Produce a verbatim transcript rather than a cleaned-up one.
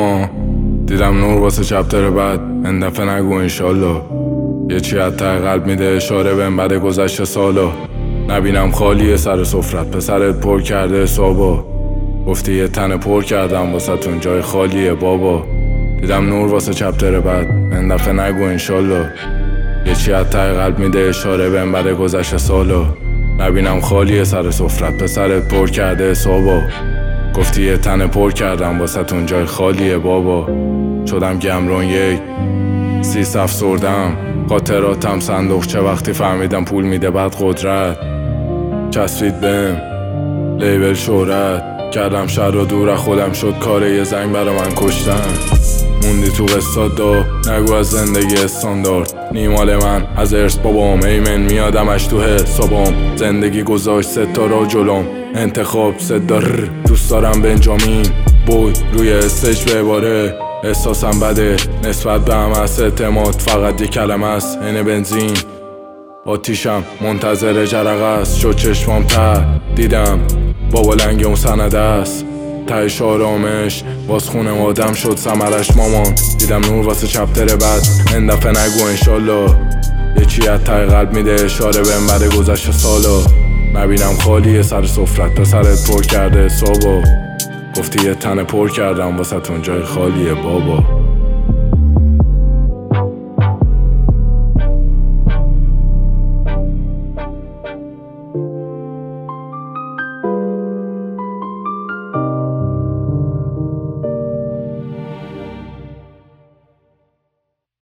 اما دیدم نور واسه چپتر بعد. این دفعه نگو انشالله. یه چی از ته قلب میده اشاره بهم بعد گذشته سالا. نبینم خالیه سر سفرت، پسرت پر کرده حسابا. گفتی یه تن پر کردم واسه تون جای خالیه بابا. دیدم نور واسه چپتر بعد. این دفعه نگو انشالله. یه چی از ته قلب میده اشاره بهم بعد گذشته سالا. نبینم خالیه سر سفرت، پسرت پر کرده حسابا. گفتی یه تن پر کردم واسه تون جای خالیه بابا. شدم گمرون یک سیس افسردم، خاطراتم صندوق چه وقتی فهمیدم پول میده بعد قدرت. چسبید بهم لیبل شهرت، کردم شر و دور خودم شد کاره یه زنگ برا من کشتن. موندی تو قصاد دا نگو از زندگی استاندارد. نیمال من از ارث بابام ایمن میادمش تو حسابام. زندگی گذاشت ستا را جلوم، انتخاب صدا رر. دوست دارم بنجامین بوی روی استیج به عباره. احساسم بده نسبت به هم از اعتماد، فقط یه کلمه است اینه بنزین. آتیشم منتظر جرقه است، شد چشمام ته دیدم بابا لنگ اون سنده است. تهش آرامش باز خونه آدم شد ثمرش مامان. دیدم نور واسه چپتر بعد. این دفعه نگو انشالله. یه چی از ته قلب میده اشاره بهم بعد گذشته سالا. نبینم خالیه سر سفرت، پسرت پر کرده حسابا. گفتی یه تن پر کردم واسه تون جای خالیه بابا.